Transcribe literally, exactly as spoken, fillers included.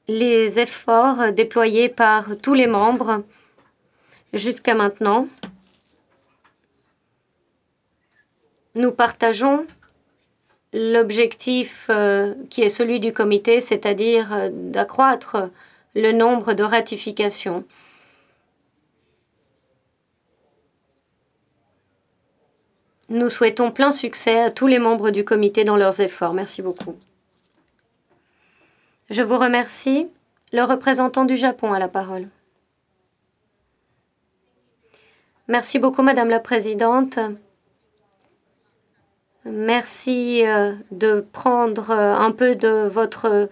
les efforts déployés par tous les membres jusqu'à maintenant. Nous partageons l'objectif euh, qui est celui du comité, c'est-à-dire euh, d'accroître le nombre de ratifications. Nous souhaitons plein succès à tous les membres du comité dans leurs efforts. Merci beaucoup. Je vous remercie. Le représentant du Japon a la parole. Merci beaucoup, Madame la Présidente. Merci euh, de prendre euh, un peu de votre